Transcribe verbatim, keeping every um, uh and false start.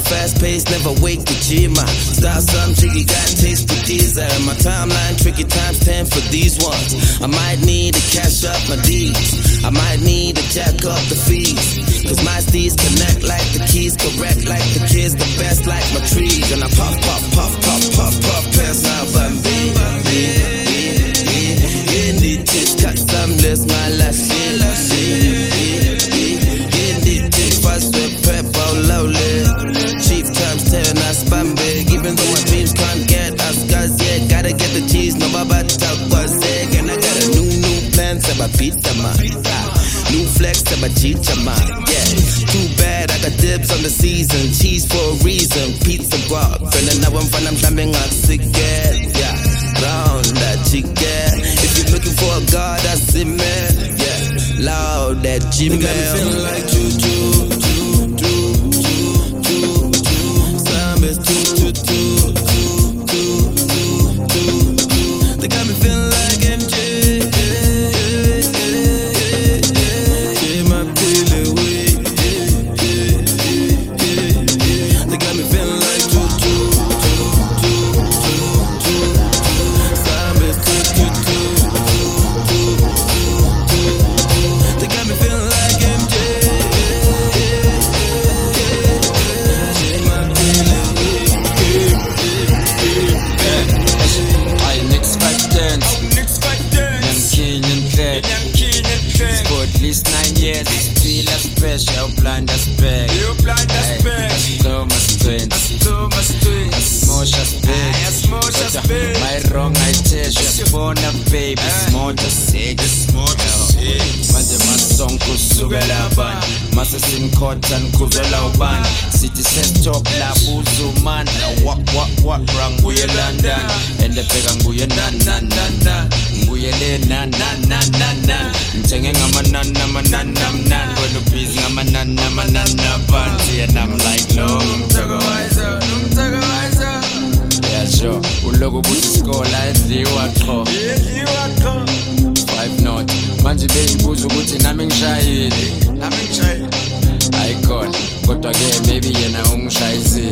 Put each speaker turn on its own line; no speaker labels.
fast pace, never wake the gym. Style something tricky, got taste for these. My timeline tricky times ten for these ones. I might need to cash up my D's. I might need to jack up the fees. Cause my steeds connect like the keys, correct like the kids, the best like my trees. And I puff, puff, puff, puff, puff, puff, pass out, bambi, bambi. In the tits, cut some less, my last shit, last shit. In the tits, fast with pepper, lowly. Chief times ten, I spam big. Even though my dreams can't get us, cause yeah, gotta get the cheese, no baba talk was egg. And I got a new, new plan, say my pizza man. New flex, say my chicha man. Yeah, too bad, I got dibs on the season. Cheese for a reason, pizza guap. Friend, now I'm fun, I'm jumping on cigarette. Yeah, round that chicken. If you're looking for a god, that's it, man. Yeah, loud that Gmail. They got me feeling like choo choo, choo choo, choo choo, choo. Some is choo choo, choo choo, choo choo. They got me feeling like M J.
Special blind as big. You blind as big. So much twins. So much twins. Smosh as big. Smosh as big. My wrong I test you. Phone a baby. Smosh as sick. Smosh as sick. Manje masong kusugela ban. Masasin cotton kuvela uban. City set top la buzu man. Wak wak wak rang buye London. Ende pega nguye na na na na. Nguye le na na na na na. Mtenge ngama na na na na na na. Busy, I'm a nana, I'm a nana party, and I'm like, no, I'm talking wiser, I'm talking wiser. Yeah, sure. Ulogo buti skola, ezi wako. Ezi wako. Five not. Manji baby buzu buti naming shahidi. Naming shahidi. I call. But again, maybe you're not um shahidi.